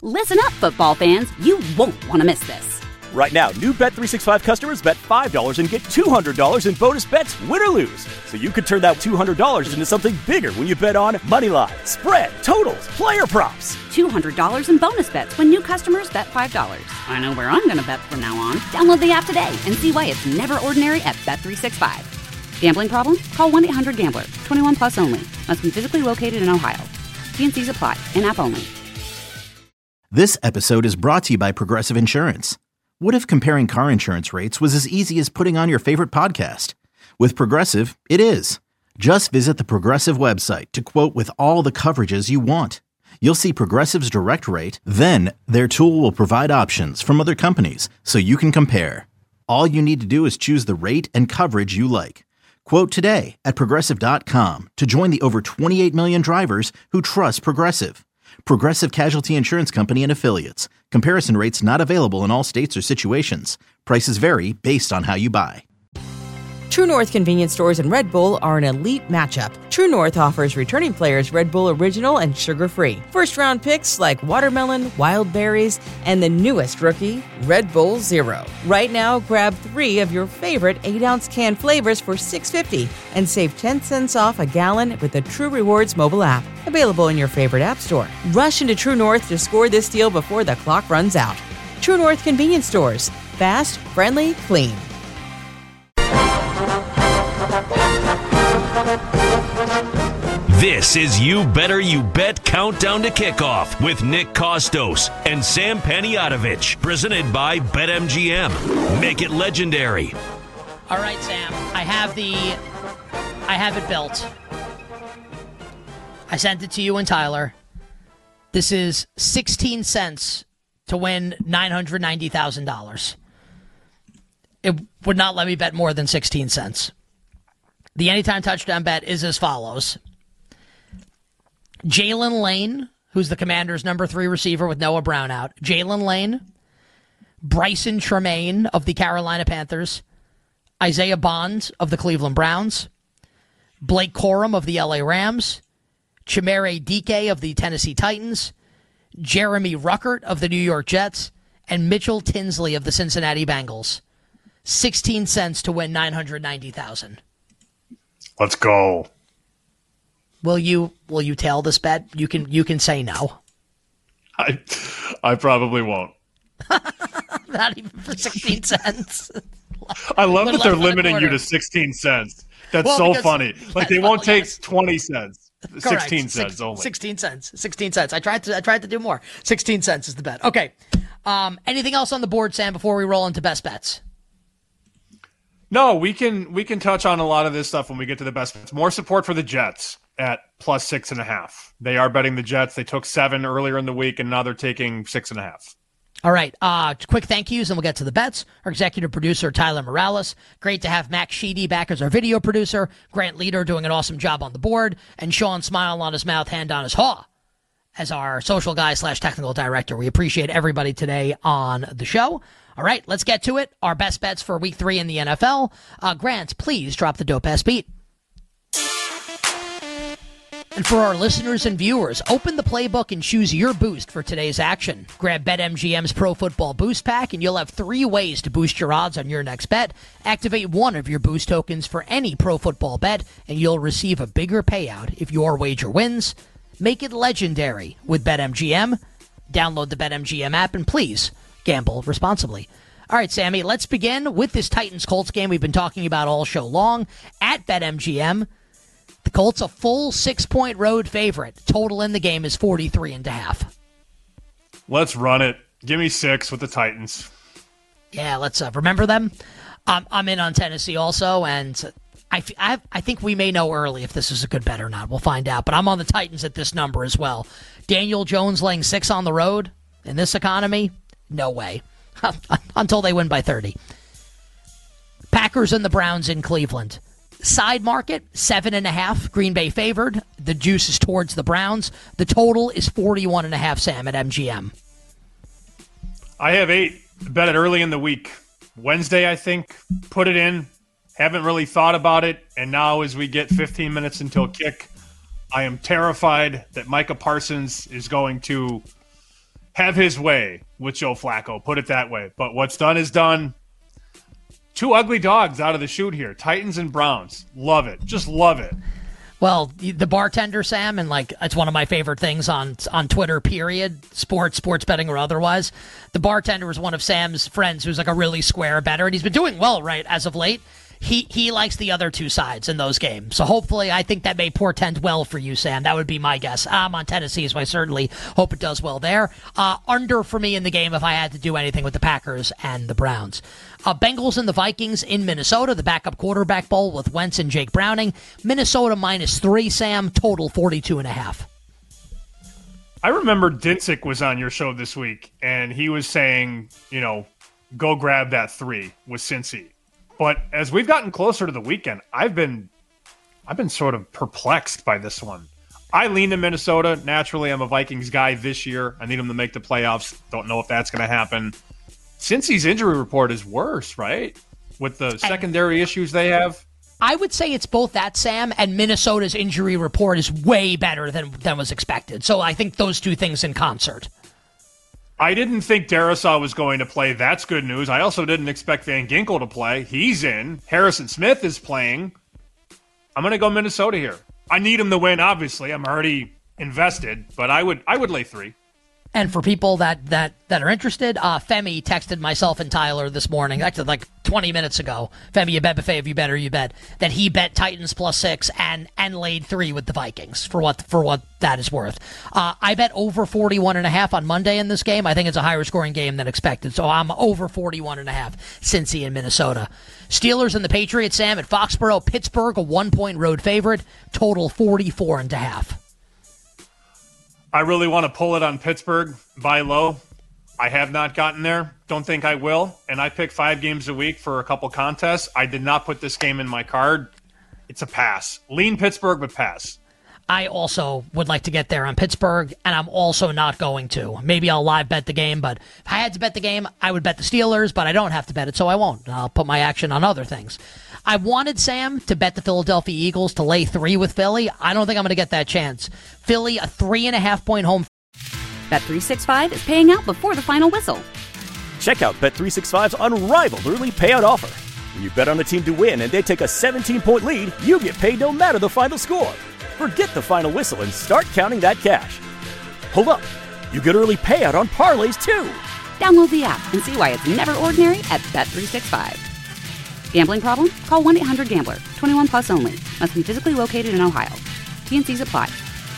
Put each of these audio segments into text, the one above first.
Listen up, football fans. You won't want to miss this. Right now, new Bet365 customers bet $5 and get $200 in bonus bets, win or lose. So you could turn that $200 into something bigger when you bet on moneyline, spread, totals, player props. $200 in bonus bets when new customers bet $5. I know where I'm going to bet from now on. Download the app today and see why it's never ordinary at Bet365. Gambling problem? Call 1-800-GAMBLER. 21 plus only. Must be physically located in Ohio. T&Cs apply. In-app only. This episode is brought to you by Progressive Insurance. What if comparing car insurance rates was as easy as putting on your favorite podcast? With Progressive, it is. Just visit the Progressive website to quote with all the coverages you want. You'll see Progressive's direct rate, then their tool will provide options from other companies so you can compare. All you need to do is choose the rate and coverage you like. Quote today at Progressive.com to join the over 28 million drivers who trust Progressive. Progressive Casualty Insurance Company and Affiliates. Comparison rates not available in all states or situations. Prices vary based on how you buy. True North convenience stores and Red Bull are an elite matchup. True North offers returning players Red Bull Original and sugar-free. First-round picks like watermelon, wild berries, and the newest rookie, Red Bull Zero. Right now, grab 3 of your favorite 8-ounce can flavors for $6.50 and save 10 cents off a gallon with the True Rewards mobile app. Available in your favorite app store. Rush into True North to score this deal before the clock runs out. True North convenience stores. Fast, friendly, clean. This is You Better You Bet Countdown to Kickoff with Nick Kostos and Sam Panayotovich, presented by BetMGM. Make it legendary. All right, Sam. I have it built. I sent it to you and Tyler. This is 16 cents to win $990,000. It would not let me bet more than 16 cents. The anytime touchdown bet is as follows. Jalen Lane, who's the Commanders' number 3 receiver with Noah Brown out. Jalen Lane, Bryson Tremaine of the Carolina Panthers, Isaiah Bond of the Cleveland Browns, Blake Corum of the LA Rams, Chimere Dike of the Tennessee Titans, Jeremy Ruckert of the New York Jets, and Mitchell Tinsley of the Cincinnati Bengals. 16 cents to win $990,000. Let's go. Will you tail this bet? You can say no. I probably won't. Not even for 16 cents. I love that they're limiting you to 16 cents. That's so funny. Like they won't take 20 cents. Correct. 16 cents only. 16 cents. 16 cents. I tried to do more. 16 cents is the bet. Okay. Anything else on the board, Sam, before we roll into best bets? No, we can touch on a lot of this stuff when we get to the best bets. More support for the Jets at plus 6.5. They are betting the Jets. They took 7 earlier in the week, and now they're taking 6.5. All right. Quick thank yous, and we'll get to the bets. Our executive producer, Tyler Morales. Great to have Max Sheedy back as our video producer. Grant Leader doing an awesome job on the board. And Sean Smile on his mouth, hand on his haw as our social guy / technical director. We appreciate everybody today on the show. All right, let's get to it. Our best bets for week 3 in the NFL. Grant, please drop the dope ass beat. And for our listeners and viewers, open the playbook and choose your boost for today's action. Grab BetMGM's Pro Football Boost Pack, and you'll have 3 ways to boost your odds on your next bet. Activate one of your boost tokens for any pro football bet, and you'll receive a bigger payout if your wager wins. Make it legendary with BetMGM. Download the BetMGM app, and please gamble responsibly. All right, Sammy, let's begin with this Titans-Colts game we've been talking about all show long at BetMGM. The Colts a full 6-point road favorite. Total in the game is 43.5. Let's run it. Give me 6 with the Titans. Yeah, let's remember them. I'm in on Tennessee also, and I think we may know early if this is a good bet or not. We'll find out. But I'm on the Titans at this number as well. Daniel Jones laying 6 on the road in this economy? No way. Until they win by 30. Packers and the Browns in Cleveland. Side market, 7.5. Green Bay favored. The juice is towards the Browns. The total is 41.5, Sam, at MGM. I have 8. Bet it early in the week. Wednesday, I think. Put it in. Haven't really thought about it. And now as we get 15 minutes until kick, I am terrified that Micah Parsons is going to have his way with Joe Flacco, put it that way. But what's done is done. Two ugly dogs out of the chute here, Titans and Browns. Love it. Just love it. Well, the bartender, Sam, and it's one of my favorite things on Twitter, period, sports betting or otherwise. The bartender is one of Sam's friends who's like a really square bettor, and he's been doing well, right, as of late. He likes the other two sides in those games. So hopefully, I think that may portend well for you, Sam. That would be my guess. I'm on Tennessee, so I certainly hope it does well there. Under for me in the game if I had to do anything with the Packers and the Browns. Bengals and the Vikings in Minnesota, the backup quarterback bowl with Wentz and Jake Browning. Minnesota -3, Sam, total 42.5. I remember Dinsick was on your show this week, and he was saying, go grab that 3 with Cincy. But as we've gotten closer to the weekend, I've been sort of perplexed by this one. I lean to Minnesota. Naturally, I'm a Vikings guy this year. I need them to make the playoffs. Don't know if that's going to happen. Cincy's injury report is worse, right? With the secondary issues they have. I would say it's both that, Sam, and Minnesota's injury report is way better than was expected. So I think those two things in concert. I didn't think Darisaw was going to play. That's good news. I also didn't expect Van Ginkel to play. He's in. Harrison Smith is playing. I'm going to go Minnesota here. I need him to win, obviously. I'm already invested, but I would lay 3. And for people that are interested, Femi texted myself and Tyler this morning, actually like 20 minutes ago. Femi, you bet buffet if you bet or you bet that he bet Titans +6 and laid 3 with the Vikings for what that is worth. I bet over 41.5 on Monday in this game. I think it's a higher scoring game than expected, so I'm over 41.5. Cincy in Minnesota. Steelers and the Patriots, Sam, at Foxborough. Pittsburgh, a 1-point road favorite. Total 44.5. I really want to pull it on Pittsburgh, buy low. I have not gotten there. Don't think I will. And I pick 5 games a week for a couple contests. I did not put this game in my card. It's a pass. Lean Pittsburgh, but pass. I also would like to get there on Pittsburgh, and I'm also not going to. Maybe I'll live bet the game, but if I had to bet the game, I would bet the Steelers, but I don't have to bet it, so I won't. I'll put my action on other things. I wanted Sam to bet the Philadelphia Eagles to lay 3 with Philly. I don't think I'm going to get that chance. Philly, a 3.5-point home. Bet365 is paying out before the final whistle. Check out Bet365's unrivaled early payout offer. When you bet on a team to win and they take a 17-point lead, you get paid no matter the final score. Forget the final whistle and start counting that cash. Hold up. You get early payout on parlays, too. Download the app and see why it's never ordinary at Bet365. Gambling problem? Call 1-800-GAMBLER. 21 plus only. Must be physically located in Ohio. T&Cs apply.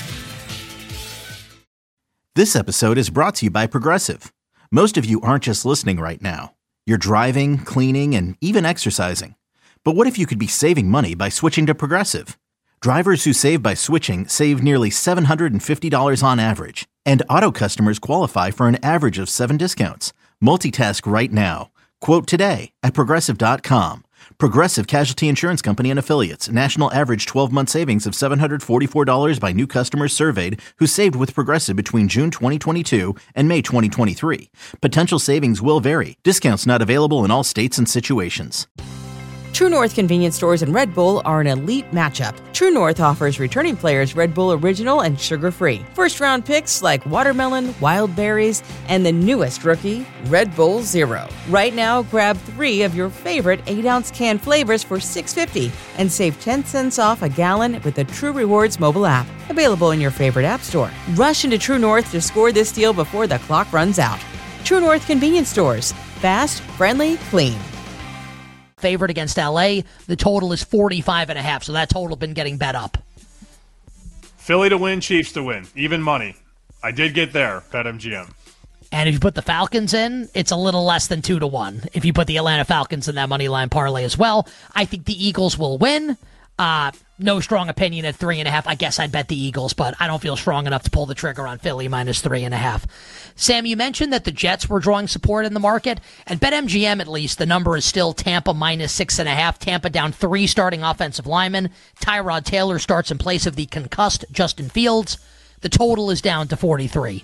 This episode is brought to you by Progressive. Most of you aren't just listening right now. You're driving, cleaning, and even exercising. But what if you could be saving money by switching to Progressive? Drivers who save by switching save nearly $750 on average. And auto customers qualify for an average of 7 discounts. Multitask right now. Quote today at Progressive.com. Progressive Casualty Insurance Company and Affiliates. National average 12-month savings of $744 by new customers surveyed who saved with Progressive between June 2022 and May 2023. Potential savings will vary. Discounts not available in all states and situations. True North convenience stores and Red Bull are an elite matchup. True North offers returning players Red Bull Original and sugar-free. First-round picks like watermelon, wild berries, and the newest rookie, Red Bull Zero. Right now, grab 3 of your favorite 8-ounce can flavors for $6.50 and save 10 cents off a gallon with the True Rewards mobile app. Available in your favorite app store. Rush into True North to score this deal before the clock runs out. True North convenience stores. Fast, friendly, clean. Favorite against LA. The total is 45.5, so that total been getting bet up. Philly to win, Chiefs to win. Even money. I did get there, BetMGM. And if you put the Falcons in, it's a little less than 2-1. If you put the Atlanta Falcons in that money line parlay as well, I think the Eagles will win. No strong opinion at 3.5. I guess I'd bet the Eagles, but I don't feel strong enough to pull the trigger on Philly -3.5. Sam, you mentioned that the Jets were drawing support in the market. At BetMGM, at least, the number is still Tampa -6.5. Tampa down 3 starting offensive linemen. Tyrod Taylor starts in place of the concussed Justin Fields. The total is down to 43.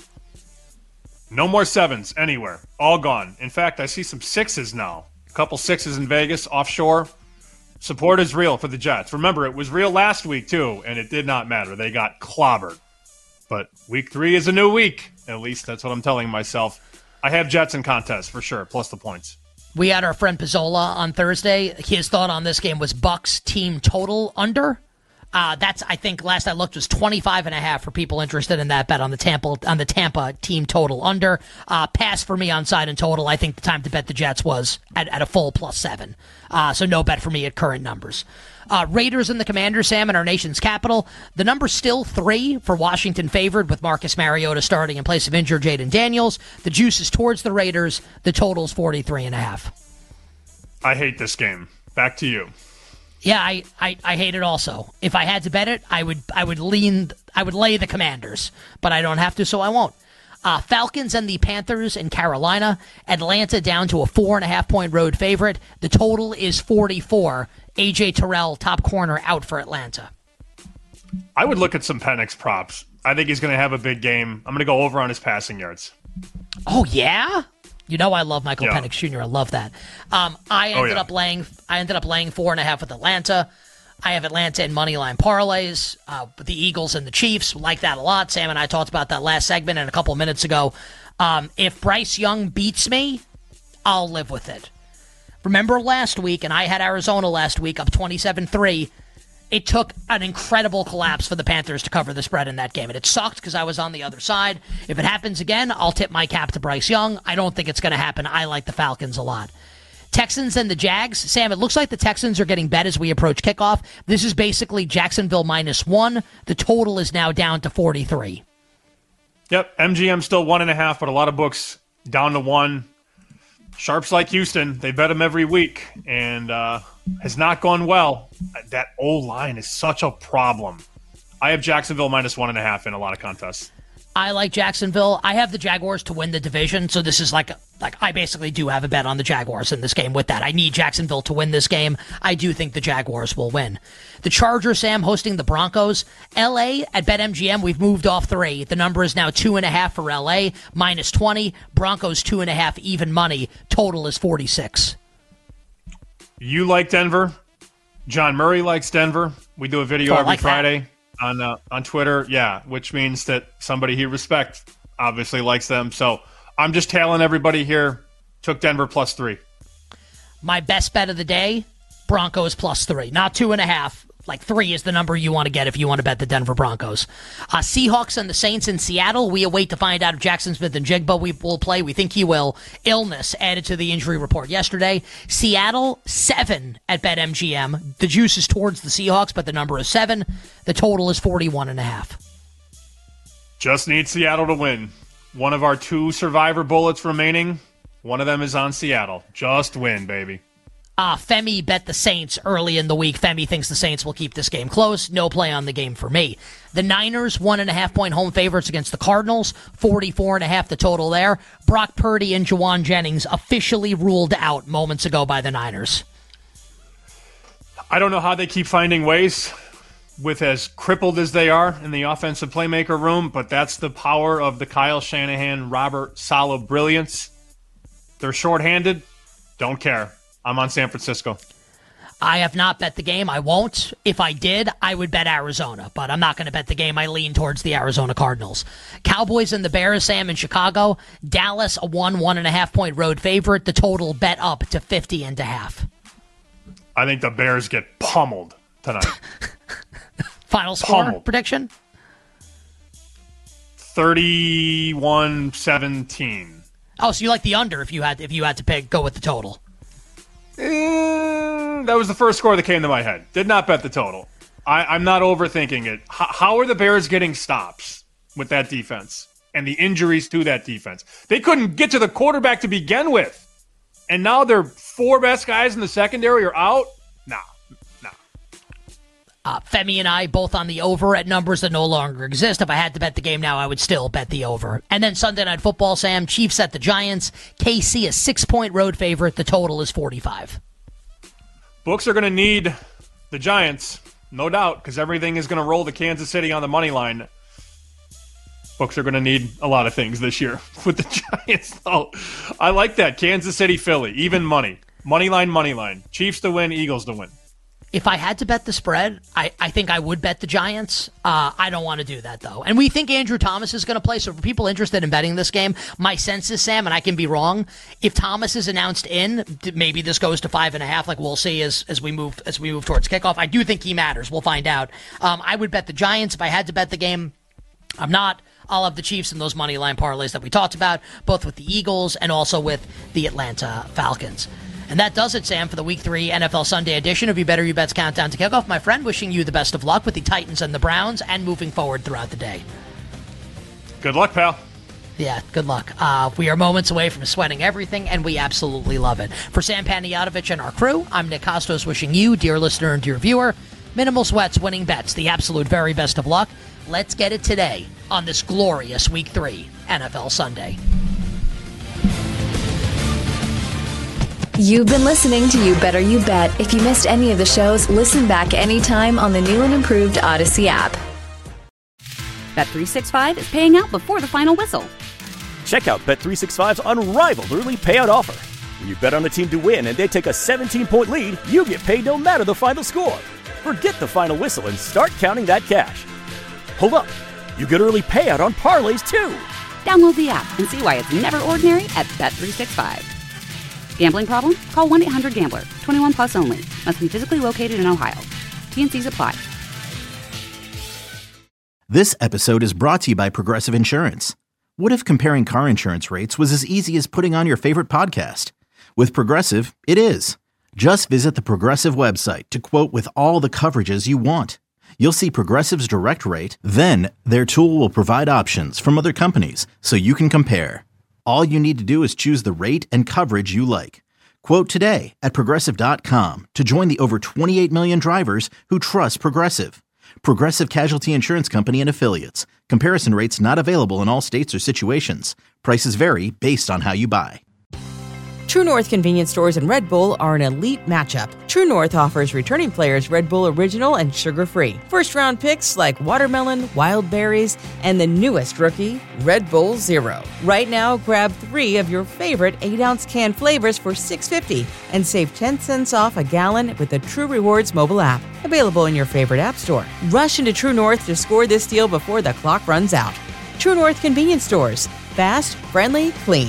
No more 7s anywhere. All gone. In fact, I see some 6s now. A couple 6s in Vegas, offshore. Support is real for the Jets. Remember, it was real last week, too, and it did not matter. They got clobbered. But week 3 is a new week. At least that's what I'm telling myself. I have Jets in contest for sure, plus the points. We had our friend Pizzola on Thursday. His thought on this game was Bucks team total under. That's, I think, last I looked was 25.5 for people interested in that bet on the Tampa team total under. Pass for me on side and total. I think the time to bet the Jets was at a full +7. So no bet for me at current numbers. Raiders and the Commanders, Sam, in our nation's capital. The number's still 3 for Washington favored with Marcus Mariota starting in place of injured Jaden Daniels. The juice is towards the Raiders. The total's 43.5. I hate this game. Back to you. Yeah, I hate it also. If I had to bet it, I would lay the Commanders, but I don't have to, so I won't. Falcons and the Panthers in Carolina. Atlanta down to a 4.5-point road favorite. The total is 44. A.J. Terrell, top corner, out for Atlanta. I would look at some Penix props. I think he's going to have a big game. I'm going to go over on his passing yards. Oh, yeah? You know I love Michael Penix Jr. I love that. I ended up laying 4.5 with Atlanta. I have Atlanta in moneyline parlays. The Eagles and the Chiefs like that a lot. Sam and I talked about that last segment and a couple of minutes ago. If Bryce Young beats me, I'll live with it. Remember last week, and I had Arizona last week up 27-3. It took an incredible collapse for the Panthers to cover the spread in that game, and it sucked because I was on the other side. If it happens again, I'll tip my cap to Bryce Young. I don't think it's going to happen. I like the Falcons a lot. Texans and the Jags. Sam, it looks like the Texans are getting bet as we approach kickoff. This is basically Jacksonville -1. The total is now down to 43. Yep, MGM still 1.5, but a lot of books down to 1. Sharps like Houston, they bet him every week, and has not gone well. That O-line is such a problem. I have Jacksonville -1.5 in a lot of contests. I like Jacksonville. I have the Jaguars to win the division, so this is like I basically do have a bet on the Jaguars in this game with that. I need Jacksonville to win this game. I do think the Jaguars will win. The Chargers, Sam, hosting the Broncos. L.A. at BetMGM, we've moved off 3. The number is now 2.5 for L.A., -20. Broncos 2.5 even money. Total is 46. You like Denver. John Murray likes Denver. We do a video every Friday on Twitter. Yeah, which means that somebody he respects obviously likes them. So I'm just tailing everybody here. Took Denver +3. My best bet of the day, Broncos +3. Not 2.5. Like 3 is the number you want to get if you want to bet the Denver Broncos. Seahawks and the Saints in Seattle. We await to find out if Jackson Smith and Jigba will play. We think he will. Illness added to the injury report yesterday. Seattle 7 at BetMGM. The juice is towards the Seahawks, but the number is 7. The total is 41.5. Just need Seattle to win. One of our 2 survivor bullets remaining. One of them is on Seattle. Just win, baby. Femi bet the Saints early in the week. Femi thinks the Saints will keep this game close. No play on the game for me. The Niners, 1.5-point home favorites against the Cardinals. 44.5 the total there. Brock Purdy and Jawan Jennings officially ruled out moments ago by the Niners. I don't know how they keep finding ways with as crippled as they are in the offensive playmaker room, but that's the power of the Kyle Shanahan, Robert Saleh brilliance. They're shorthanded. Don't care. I'm on San Francisco. I have not bet the game. I won't. If I did, I would bet Arizona, but I'm not going to bet the game. I lean towards the Arizona Cardinals. Cowboys and the Bears, Sam, in Chicago. Dallas, a 1.5-point road favorite. The total bet up to 50.5. I think the Bears get pummeled tonight. Final score prediction? 31-17. Oh, so you like the under if you had to pick, go with the total. That was the first score that came to my head. Did not bet the total. I'm not overthinking it. How are the Bears getting stops with that defense and the injuries to that defense? They couldn't get to the quarterback to begin with. And now their 4 best guys in the secondary are out? Nah. Femi and I both on the over at numbers that no longer exist. If I had to bet the game now, I would still bet the over. And then Sunday Night Football, Sam, Chiefs at the Giants. KC, a 6-point road favorite. The total is 45. Books are going to need the Giants, no doubt, because everything is going to roll to Kansas City on the money line. Books are going to need a lot of things this year with the Giants, though. I like that. Kansas City, Philly, even money. Money line. Chiefs to win, Eagles to win. If I had to bet the spread, I think I would bet the Giants. I don't want to do that, though. And we think Andrew Thomas is going to play. So for people interested in betting this game, my sense is, Sam, and I can be wrong, if Thomas is announced in, maybe this goes to 5.5. Like we'll see as we move towards kickoff. I do think he matters. We'll find out. I would bet the Giants if I had to bet the game. I'm not. I'll have the Chiefs in those money line parlays that we talked about, both with the Eagles and also with the Atlanta Falcons. And that does it, Sam, for the Week 3 NFL Sunday edition of You Better You Bet's Countdown to Kickoff. My friend, wishing you the best of luck with the Titans and the Browns and moving forward throughout the day. Good luck, pal. Yeah, good luck. We are moments away from sweating everything, and we absolutely love it. For Sam Panayotovich and our crew, I'm Nick Kostos wishing you, dear listener and dear viewer, minimal sweats, winning bets, the absolute very best of luck. Let's get it today on this glorious Week 3 NFL Sunday. You've been listening to You Better You Bet. If you missed any of the shows, listen back anytime on the new and improved Odyssey app. Bet365 is paying out before the final whistle. Check out Bet365's unrivaled early payout offer. When you bet on a team to win and they take a 17-point lead, you get paid no matter the final score. Forget the final whistle and start counting that cash. Hold up. You get early payout on parlays, too. Download the app and see why it's never ordinary at Bet365. Gambling problem? Call 1-800-GAMBLER. 21 plus only. Must be physically located in Ohio. T&Cs apply. This episode is brought to you by Progressive Insurance. What if comparing car insurance rates was as easy as putting on your favorite podcast? With Progressive, it is. Just visit the Progressive website to quote with all the coverages you want. You'll see Progressive's direct rate, then their tool will provide options from other companies so you can compare. All you need to do is choose the rate and coverage you like. Quote today at Progressive.com to join the over 28 million drivers who trust Progressive. Progressive Casualty Insurance Company and Affiliates. Comparison rates not available in all states or situations. Prices vary based on how you buy. True North convenience stores and Red Bull are an elite matchup. True North offers returning players Red Bull Original and sugar-free. First-round picks like watermelon, wild berries, and the newest rookie, Red Bull Zero. Right now, grab 3 of your favorite 8-ounce can flavors for $6.50 and save 10 cents off a gallon with the True Rewards mobile app. Available in your favorite app store. Rush into True North to score this deal before the clock runs out. True North convenience stores. Fast, friendly, clean.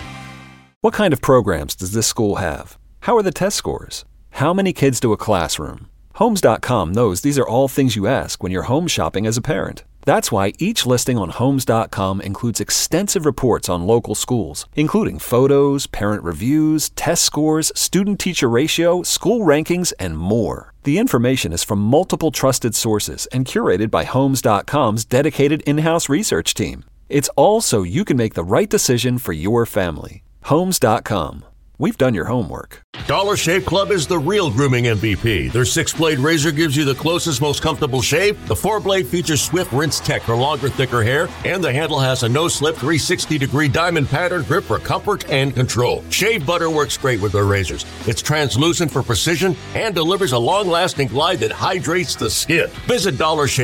What kind of programs does this school have? How are the test scores? How many kids do a classroom? Homes.com knows these are all things you ask when you're home shopping as a parent. That's why each listing on Homes.com includes extensive reports on local schools, including photos, parent reviews, test scores, student-teacher ratio, school rankings, and more. The information is from multiple trusted sources and curated by Homes.com's dedicated in-house research team. It's all so you can make the right decision for your family. Homes.com. We've done your homework. Dollar Shave Club is the real grooming MVP. Their 6-blade razor gives you the closest, most comfortable shave. The 4-blade features swift rinse tech for longer, thicker hair. And the handle has a no-slip 360-degree diamond pattern grip for comfort and control. Shave butter works great with their razors. It's translucent for precision and delivers a long-lasting glide that hydrates the skin. Visit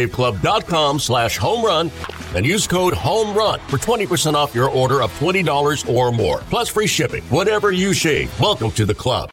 DollarShaveClub.com/homerun and use code HOMERUN for 20% off your order of $20 or more. Plus free shipping. Whatever you shave, welcome to the club.